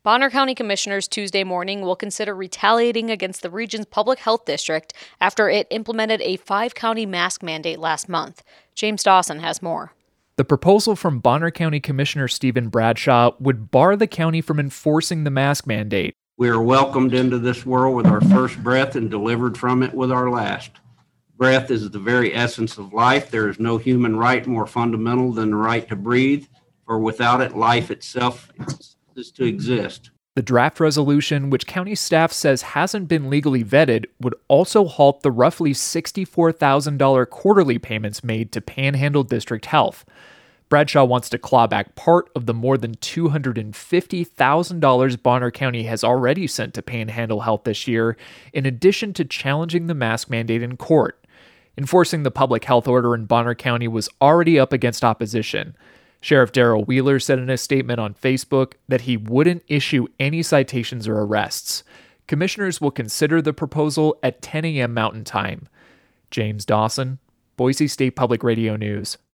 Bonner County Commissioners Tuesday morning will consider retaliating against the region's public health district after it implemented a 5-county mask mandate last month. James Dawson has more. The proposal from Bonner County Commissioner Stephen Bradshaw would bar the county from enforcing the mask mandate. We are welcomed into this world with our first breath and delivered from it with our last. Breath is the very essence of life. There is no human right more fundamental than the right to breathe, for without it, life itself is to exist. The draft resolution, which county staff says hasn't been legally vetted, would also halt the roughly $64,000 quarterly payments made to Panhandle District Health. Bradshaw wants to claw back part of the more than $250,000 Bonner County has already sent to Panhandle Health this year, in addition to challenging the mask mandate in court. Enforcing the public health order in Bonner County was already up against opposition. Sheriff Darrell Wheeler said in a statement on Facebook that he wouldn't issue any citations or arrests. Commissioners will consider the proposal at 10 a.m. Mountain Time. James Dawson, Boise State Public Radio News.